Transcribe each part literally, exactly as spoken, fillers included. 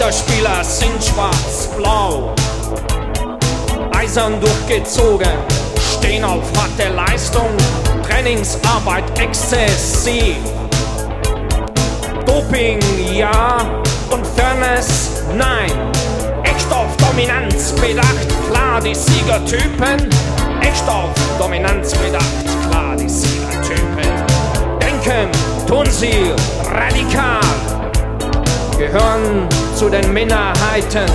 Interspieler sind schwarz-blau, eisern durchgezogen, stehen auf harte Leistung, Trainingsarbeit exzessiv. Doping ja und Fairness nein. Echtstoff-Dominanz bedacht, klar die Siegertypen. Echtstoff-Dominanz bedacht, klar die Siegertypen. Denken tun sie radikal, gehören zu den Minderheiten.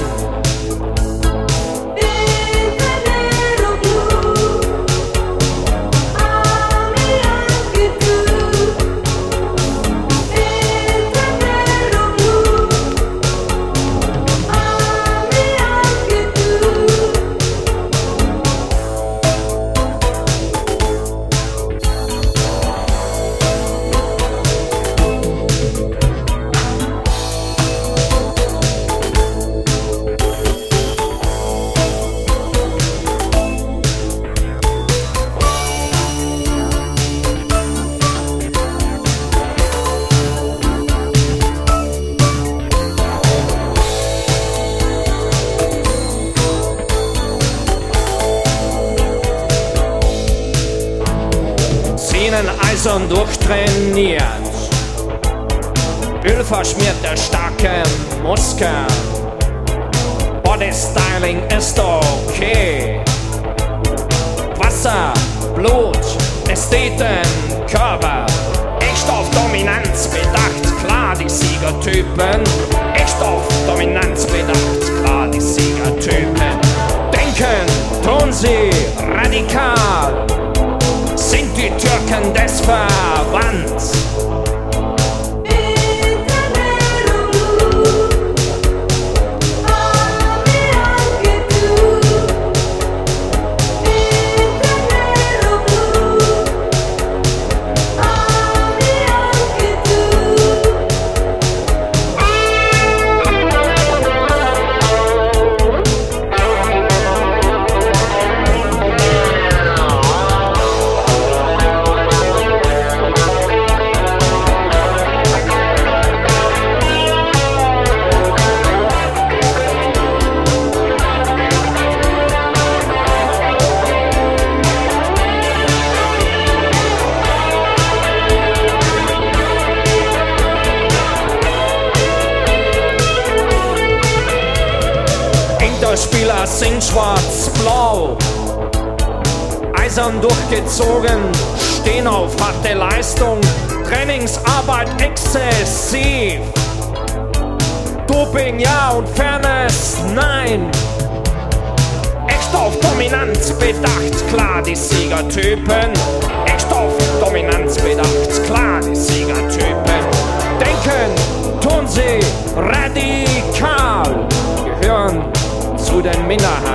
Eisern durchtrainiert, ölverschmierte starke Muskeln, Bodystyling ist okay, Wasser, Blut, Ästheten, Körper, Echtstoff-Dominanz bedacht, klar die Siegertypen, Echtstoff-Dominanz bedacht, klar die Siegertypen. Denken tun sie radikal, sind die Türken des Verbands. Spieler sind schwarz-blau, eisern durchgezogen, stehen auf harte Leistung, Trainingsarbeit exzessiv. Doping ja und Fairness nein. Echtstoff-Dominanz bedacht, klar die Siegertypen. Echtstoff-Dominanz bedacht, klar die Siegertypen. Denken tun sie radikal, gehören zu den Minderheiten.